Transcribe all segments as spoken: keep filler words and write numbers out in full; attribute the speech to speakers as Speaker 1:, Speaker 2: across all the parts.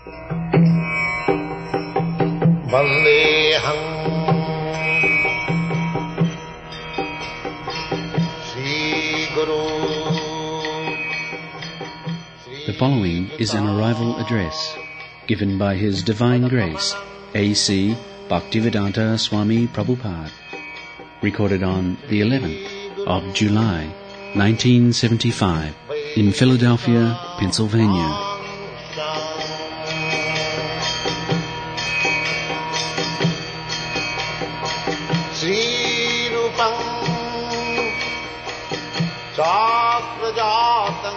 Speaker 1: Vandeham Sri Guru.
Speaker 2: The following is an arrival address given by His Divine Grace, A C Bhaktivedanta Swami Prabhupada, recorded on the eleventh of July, nineteen seventy-five, in Philadelphia, Pennsylvania.
Speaker 1: Sri Rupam Chakrajatam.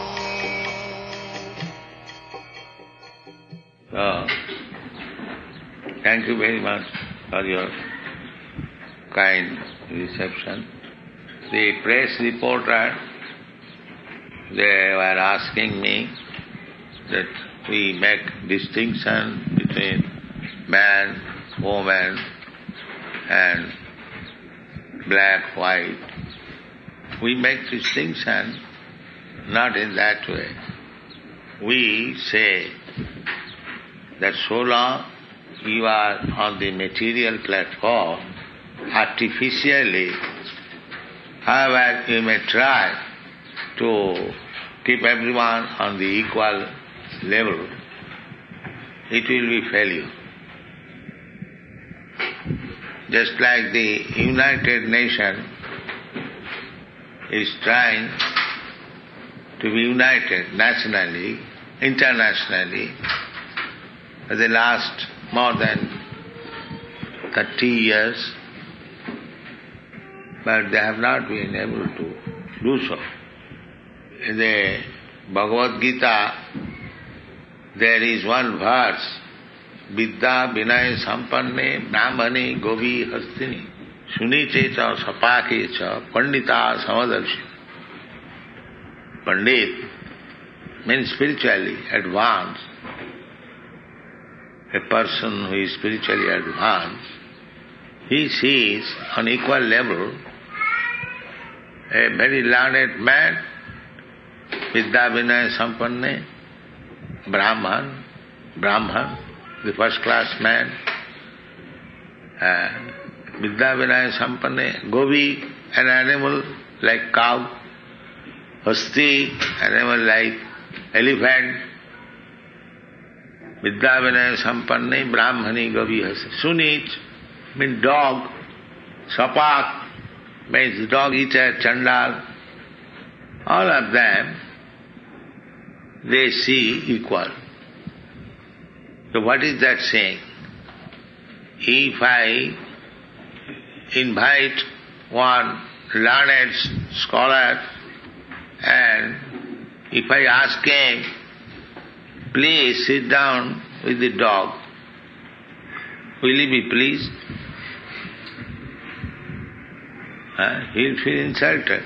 Speaker 3: So, thank you very much for your kind reception. The press reporter, they were asking me that we make distinction between man, woman, and black, white. We make distinction not in that way. We say that so long you are on the material platform, artificially, however you may try to keep everyone on the equal level, it will be failure. Just like the United Nations is trying to be united nationally, internationally, for the last more than thirty years, but they have not been able to do so. In the Bhagavad Gita, there is one verse, Vidya Vinay Sampanne Brahmane Govi Hastini Sunite cha Sapake cha Pandita Samadarshi. Pandit means spiritually advanced. A person who is spiritually advanced, he sees on equal level a very learned man, Vidya Vinaya Sampanne, Brahman, Brahman, the first class man, and Vidya Vinaya Sampanne, Govi, an animal like cow, Hasti, animal like elephant, Vidya Vinaya Sampanne, Brahmani Govi Hasti. Sunit means dog, Sapak means dog eater, Chandal. All of them, they see equal. So what is that saying? If I invite one learned scholar and if I ask him, please sit down with the dog, will he be pleased? Huh? He'll feel insulted.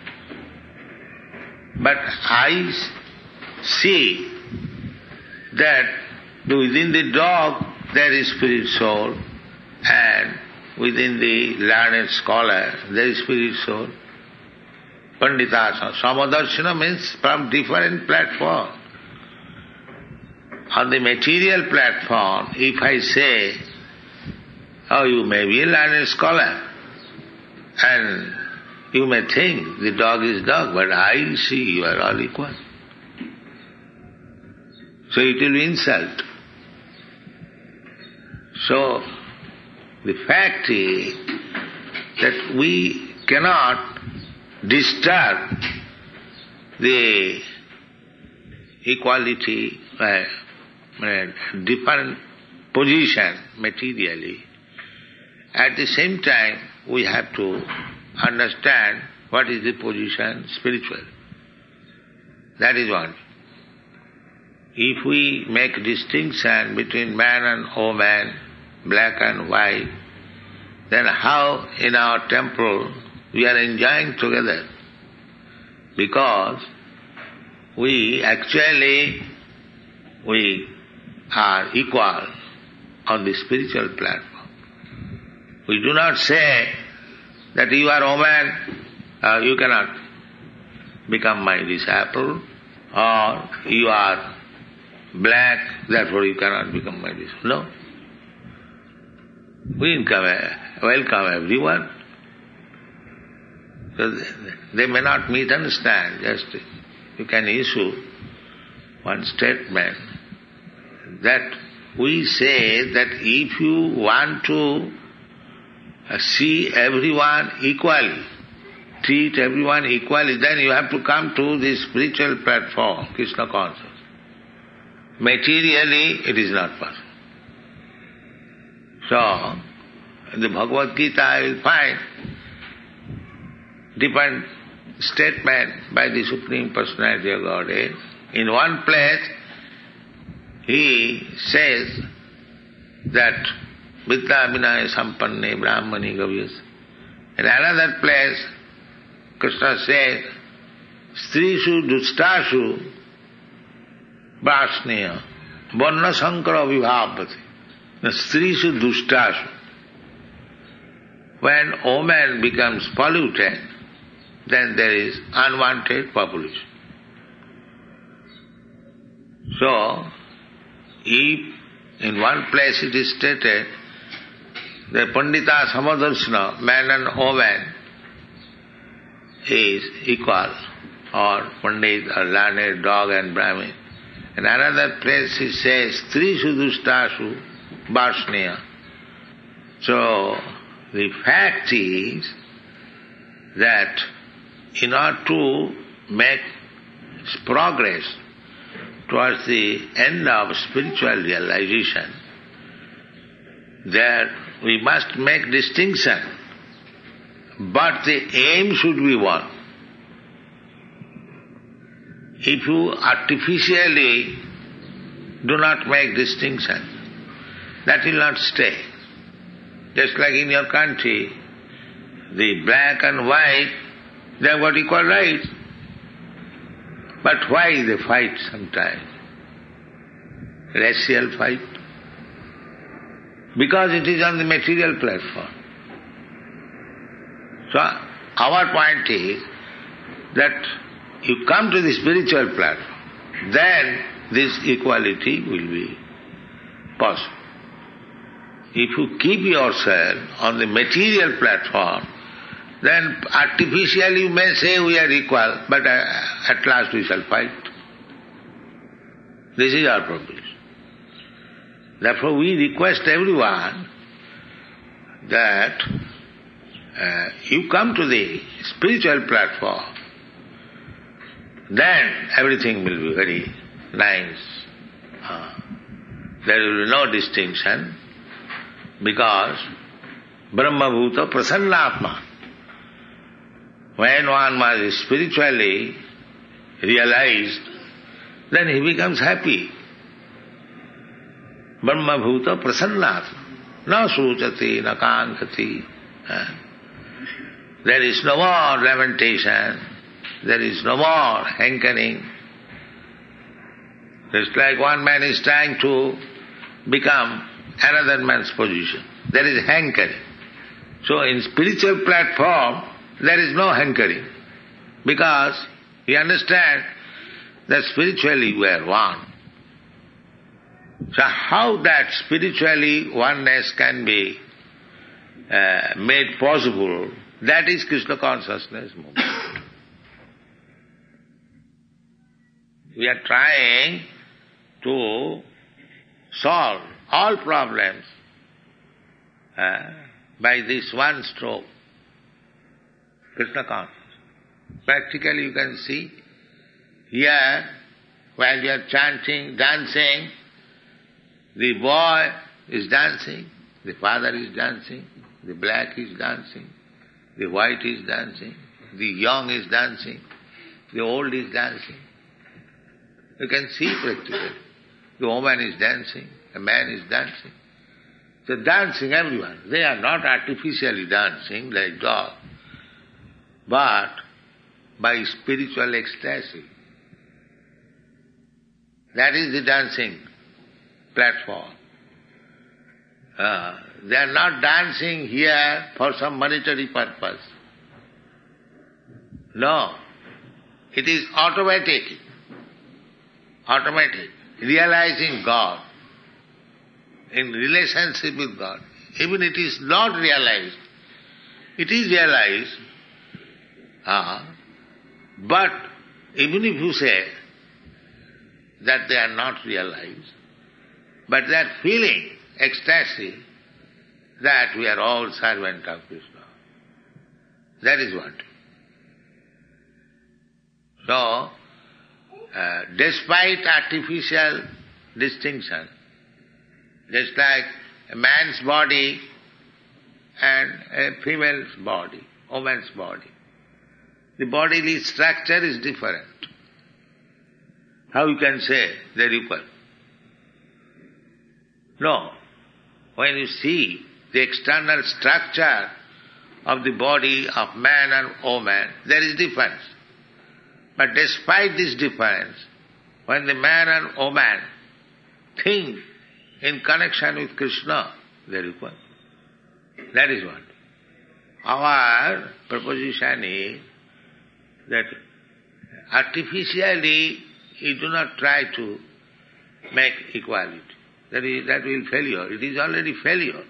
Speaker 3: But I see that within the dog there is spirit soul, and within the learned scholar there is spirit soul. Pandita Samadarshana means from different platform. On the material platform, if I say, oh, you may be a learned scholar, and you may think the dog is dog, but I see you are all equal. So it will be insult. So the fact is that we cannot disturb the equality, uh, uh, different position materially. At the same time, we have to understand what is the position spiritual. That is one. If we make distinction between man and woman, black and white, then how in our temple we are enjoying together? Because we actually, we are equal on the spiritual platform. We do not say that you are a woman, uh, you cannot become my disciple, or you are black, therefore you cannot become my disciple. No. We welcome everyone. So they may not misunderstand, just you can issue one statement that we say that if you want to see everyone equally, treat everyone equally, then you have to come to this spiritual platform, Krishna consciousness. Materially, it is not possible. So, in the Bhagavad Gita, you will find different statement by the Supreme Personality of Godhead. In one place, he says that Vidya Vinaya Sampanne Brahmani Gavyas. In another place, Krishna says, Strishu Dustashu Brasneya Varna Sankara Vibhavati. The Strishu Dustashu. When woman becomes polluted, then there is unwanted population. So, if in one place it is stated that Pandita Samadarshana, man and woman, is equal, or Pandit or learned, dog and Brahmin. In another place he says, Strishu Dustashu Varsneya. So, the fact is that in order to make progress towards the end of spiritual realization, there we must make distinction, but the aim should be one. If you artificially do not make distinction, that will not stay. Just like in your country, the black and white, they have got equal rights. But why they fight sometimes? Racial fight? Because it is on the material platform. So our point is that you come to the spiritual platform, then this equality will be possible. If you keep yourself on the material platform, then artificially you may say we are equal, but uh, at last we shall fight. This is our proposition. Therefore we request everyone that uh, you come to the spiritual platform, then everything will be very nice. Uh, there will be no distinction, because Brahma Bhuta Prasannatma. When one was spiritually realized, then he becomes happy. Brahma Bhuta Prasannatma. Na suchati, na kankati. There is no more lamentation. There is no more hankering. Just like one man is trying to become another man's position. There is hankering. So in spiritual platform, there is no hankering. Because you understand that spiritually we are one. So how that spiritually oneness can be uh, made possible, that is Krishna consciousness movement. We are trying to solve all problems uh, by this one stroke, Krishna consciousness. Practically you can see, here while you are chanting, dancing, the boy is dancing, the father is dancing, the black is dancing, the white is dancing, the young is dancing, the old is dancing. You can see practically. The woman is dancing, a man is dancing. So dancing everyone. They are not artificially dancing like dogs, but by spiritual ecstasy. That is the dancing platform. Uh, they are not dancing here for some monetary purpose. No. It is automatic. Automatic. realizing God, in relationship with God, even it is not realized, it is realized, uh, but even if you say that they are not realized, but that feeling, ecstasy, that we are all servant of Krishna. That is what. So, uh, despite artificial distinction, just like a man's body and a female's body, woman's body, the bodily structure is different. How you can say they are equal? No. When you see the external structure of the body of man and woman, there is difference. But despite this difference, when the man and woman think in connection with Krishna, they are equal. That is what. Our proposition is that artificially you do not try to make equality. That is, that will failure. It is already failure.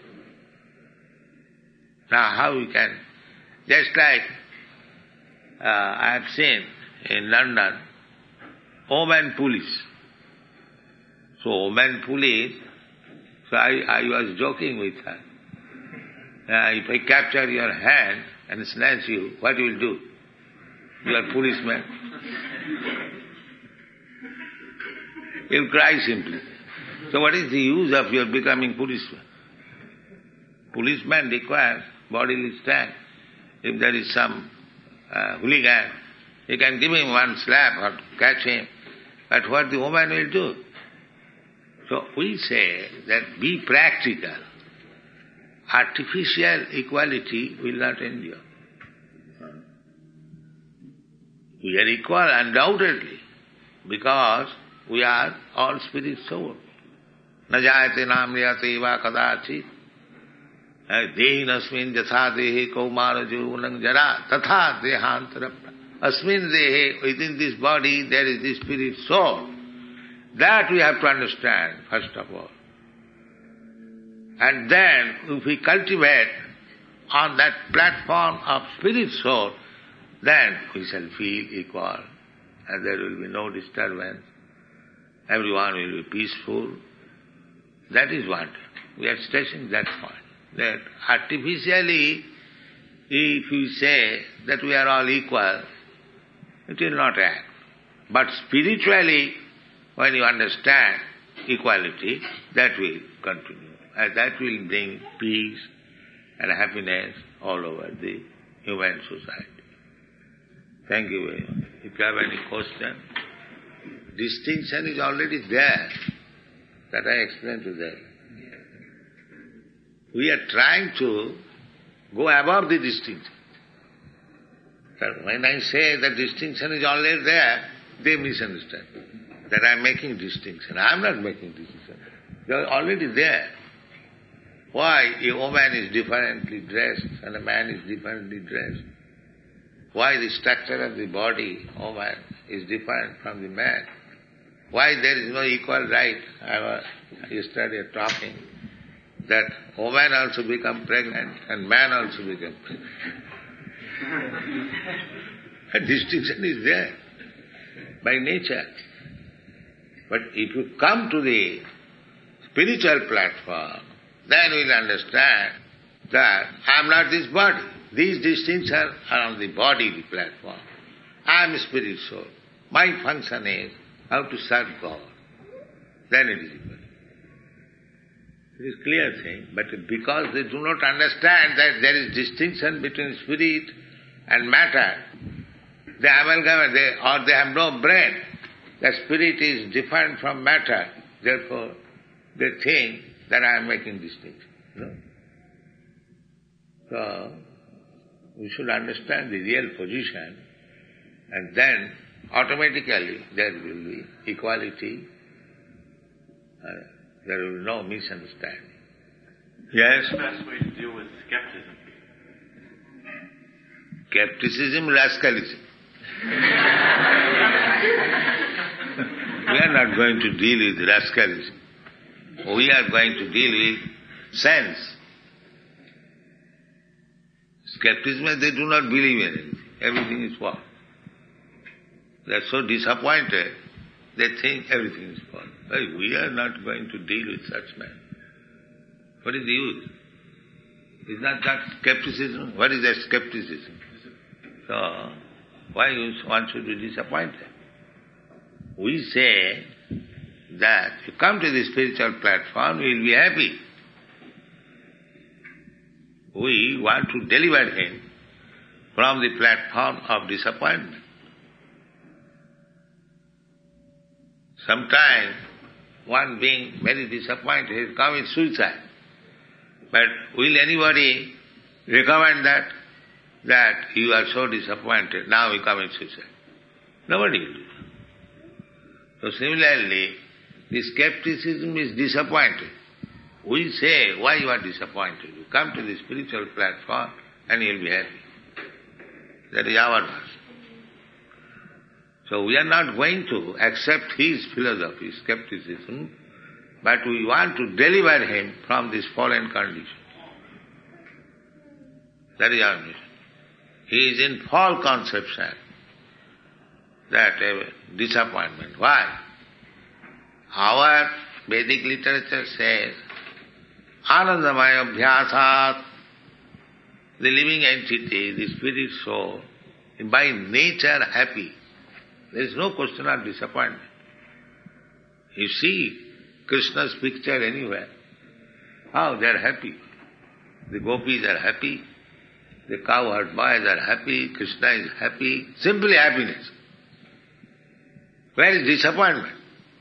Speaker 3: Now how we can, just like uh, I have seen in London, woman police. So woman police, so I, I was joking with her. Uh, if I capture your hand and snatch you, what you will do? You are policeman. You will cry simply. So what is the use of your becoming policeman? Policeman requires bodily strength. If there is some uh, hooligan, you can give him one slap or catch him. But what the woman will do? So we say that be practical. Artificial equality will not endure. We are equal undoubtedly because we are all spirit soul. Na jayate namriyate va kadachit dehi nasmin jatha dehe kaumara jurunang jara tatha dehantara asmin dehe, within this body there is the spirit soul. That we have to understand first of all. And then if we cultivate on that platform of spirit soul, then we shall feel equal and there will be no disturbance. Everyone will be peaceful. That is what we are stressing, that point. That artificially, if we say that we are all equal, it will not act. But spiritually, when you understand equality, that will continue. And that will bring peace and happiness all over the human society. Thank you very much. If you have any question, distinction is already there. That I explained to them. We are trying to go above the distinction. But when I say that distinction is already there, they misunderstand that I am making distinction. I am not making distinction. They are already there. Why a woman is differently dressed and a man is differently dressed? Why the structure of the body, woman, is different from the man? Why there is no equal right? I was yesterday talking that woman also become pregnant and man also become pregnant. A distinction is there by nature. But if you come to the spiritual platform, then we will understand that I am not this body. These distinctions are on the body platform. I am spirit soul. My function is how to serve God. Then it is equal. It is clear thing, but because they do not understand that there is distinction between spirit and matter, they amalgamate, they, or they have no brain. The spirit is different from matter. Therefore, they think that I am making distinction. No. So, we should understand the real position, and then automatically there will be equality, uh, there will be no misunderstanding. Yes?
Speaker 4: What's the best way to deal with skepticism?
Speaker 3: Skepticism, rascalism. We are not going to deal with rascalism. We are going to deal with sense. Skepticism, they do not believe in anything. Everything is false. They are so disappointed, they think everything is false. Well, we are not going to deal with such men. What is the use? Is not that skepticism? What is that skepticism? So, why one should be disappointed? We say that if you come to the spiritual platform, you will be happy. We want to deliver him from the platform of disappointment. Sometimes one being very disappointed has committed suicide. But will anybody recommend that? That you are so disappointed, now you commit suicide. Nobody will do. So similarly, the skepticism is disappointed. We say, why you are disappointed? You come to the spiritual platform and you will be happy. That is our version. So we are not going to accept his philosophy, skepticism, but we want to deliver him from this fallen condition. That is our mission. He is in false conception that uh, disappointment. Why? Our Vedic literature says, Anandamaya Abhyasat, the living entity, the spirit soul, by nature happy. There is no question of disappointment. You see Krishna's picture anywhere. How they are happy. The gopis are happy. The cowherd boys are happy. Krishna is happy. Simply happiness. Where is disappointment?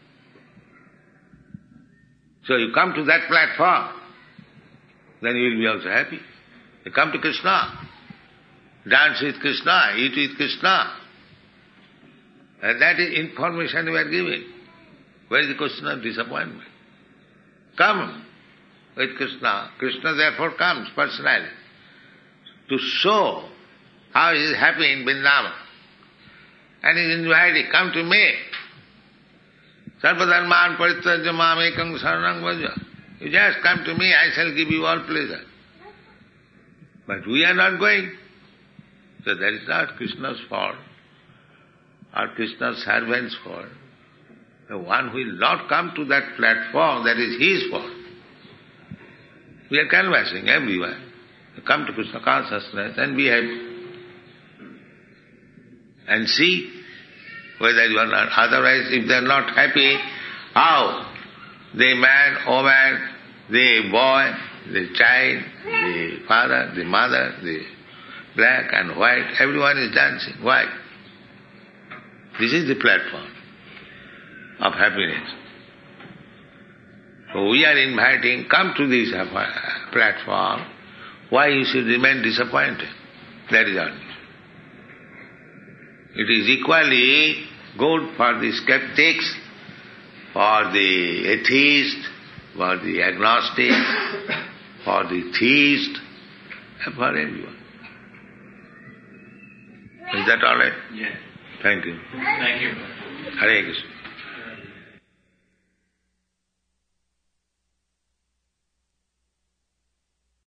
Speaker 3: So you come to that platform, then you will be also happy. You come to Krishna, dance with Krishna, eat with Krishna. And that is information we are giving. Where is the question of disappointment? Come with Krishna. Krishna therefore comes personally to show how he is happy in Vrindavan. And he is inviting, come to me. Sarvadharman parityajya mamekam saranam vaja. You just come to me, I shall give you all pleasure. But we are not going. So that is not Krishna's fault or Krishna's servant's fault. The one who will not come to that platform, that is his fault. We are canvassing everywhere. You come to Krishna consciousness and be happy. And see whether you are not. Otherwise, if they are not happy, how? The man, woman, the boy, the child, the father, the mother, the black and white, everyone is dancing. Why? This is the platform of happiness. So we are inviting, come to this platform. Why you should remain disappointed? That is our mission. It is equally good for the skeptics, for the atheist, for the agnostic, for the theist, and for everyone. Is that all right?
Speaker 4: Yes.
Speaker 3: Thank you.
Speaker 4: Thank you.
Speaker 3: Hare Krishna.